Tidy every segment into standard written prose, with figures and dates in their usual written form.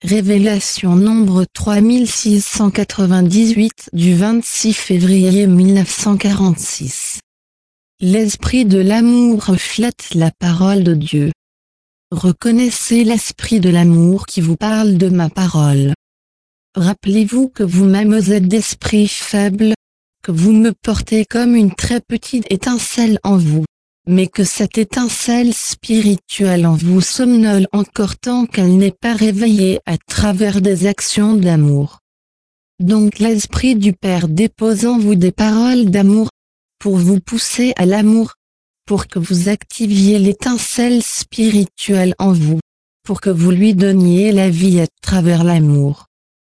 Révélation nombre 3698 du 26 février 1946. L'esprit de l'amour reflète la parole de Dieu. Reconnaissez l'esprit de l'amour qui vous parle de ma parole. Rappelez-vous que vous-même êtes d'esprit faible, que vous me portez comme une très petite étincelle en vous, mais que cette étincelle spirituelle en vous somnole encore tant qu'elle n'est pas réveillée à travers des actions d'amour. Donc l'Esprit du Père dépose en vous des paroles d'amour, pour vous pousser à l'amour, pour que vous activiez l'étincelle spirituelle en vous, pour que vous lui donniez la vie à travers l'amour.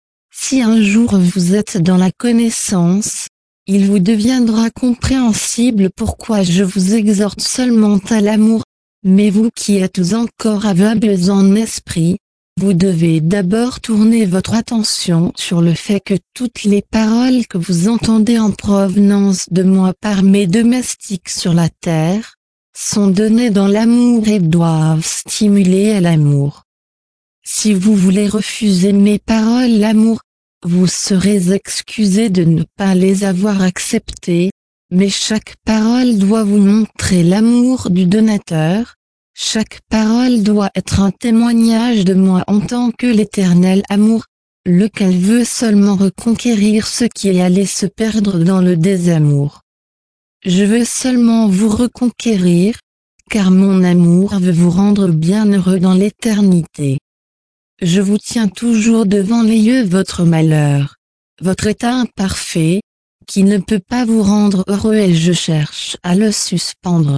Si un jour vous êtes dans la connaissance, il vous deviendra compréhensible pourquoi je vous exhorte seulement à l'amour, mais vous qui êtes encore aveugles en esprit, vous devez d'abord tourner votre attention sur le fait que toutes les paroles que vous entendez en provenance de moi par mes domestiques sur la terre, sont données dans l'amour et doivent stimuler à l'amour. Si vous voulez refuser mes paroles l'amour, vous serez excusé de ne pas les avoir acceptées, mais chaque parole doit vous montrer l'amour du donateur, chaque parole doit être un témoignage de moi en tant que l'éternel amour, lequel veut seulement reconquérir ce qui est allé se perdre dans le désamour. Je veux seulement vous reconquérir, car mon amour veut vous rendre bienheureux dans l'éternité. Je vous tiens toujours devant les yeux votre malheur, votre état imparfait, qui ne peut pas vous rendre heureux et je cherche à le suspendre.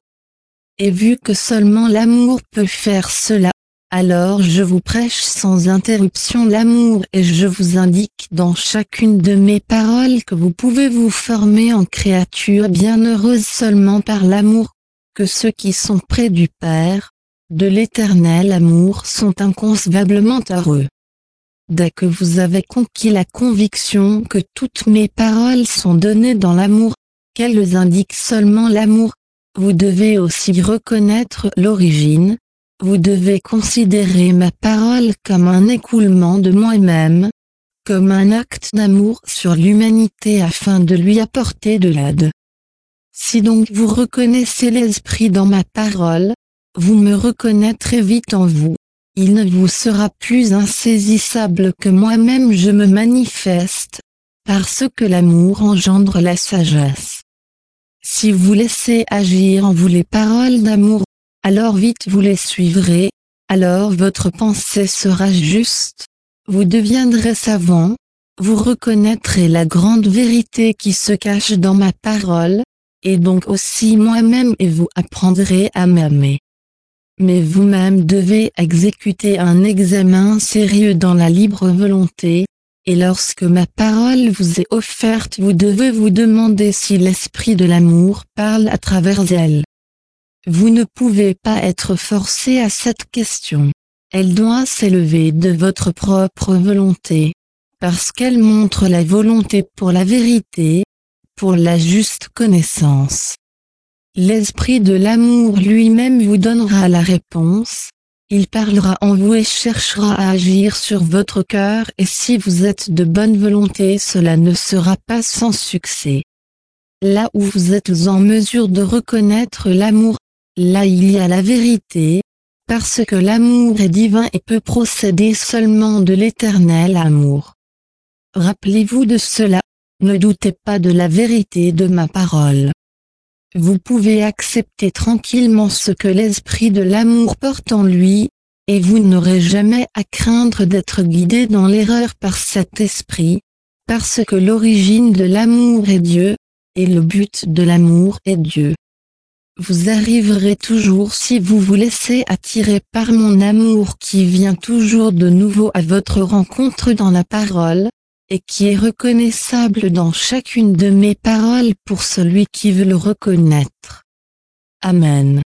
Et vu que seulement l'amour peut faire cela, alors je vous prêche sans interruption l'amour et je vous indique dans chacune de mes paroles que vous pouvez vous former en créature bienheureuse seulement par l'amour, que ceux qui sont près du Père, de l'éternel amour sont inconcevablement heureux. Dès que vous avez conquis la conviction que toutes mes paroles sont données dans l'amour, qu'elles indiquent seulement l'amour, vous devez aussi reconnaître l'origine, vous devez considérer ma parole comme un écoulement de moi-même, comme un acte d'amour sur l'humanité afin de lui apporter de l'aide. Si donc vous reconnaissez l'esprit dans ma parole, vous me reconnaîtrez vite en vous, il ne vous sera plus insaisissable que moi-même je me manifeste, parce que l'amour engendre la sagesse. Si vous laissez agir en vous les paroles d'amour, alors vite vous les suivrez, alors votre pensée sera juste, vous deviendrez savant, vous reconnaîtrez la grande vérité qui se cache dans ma parole, et donc aussi moi-même et vous apprendrez à m'aimer. Mais vous-même devez exécuter un examen sérieux dans la libre volonté, et lorsque ma parole vous est offerte vous devez vous demander si l'esprit de l'amour parle à travers elle. Vous ne pouvez pas être forcé à cette question. Elle doit s'élever de votre propre volonté, parce qu'elle montre la volonté pour la vérité, pour la juste connaissance. L'esprit de l'amour lui-même vous donnera la réponse, il parlera en vous et cherchera à agir sur votre cœur et si vous êtes de bonne volonté cela ne sera pas sans succès. Là où vous êtes en mesure de reconnaître l'amour, là il y a la vérité, parce que l'amour est divin et peut procéder seulement de l'éternel amour. Rappelez-vous de cela, ne doutez pas de la vérité de ma parole. Vous pouvez accepter tranquillement ce que l'esprit de l'amour porte en lui, et vous n'aurez jamais à craindre d'être guidé dans l'erreur par cet esprit, parce que l'origine de l'amour est Dieu, et le but de l'amour est Dieu. Vous arriverez toujours si vous vous laissez attirer par mon amour qui vient toujours de nouveau à votre rencontre dans la parole, et qui est reconnaissable dans chacune de mes paroles pour celui qui veut le reconnaître. Amen.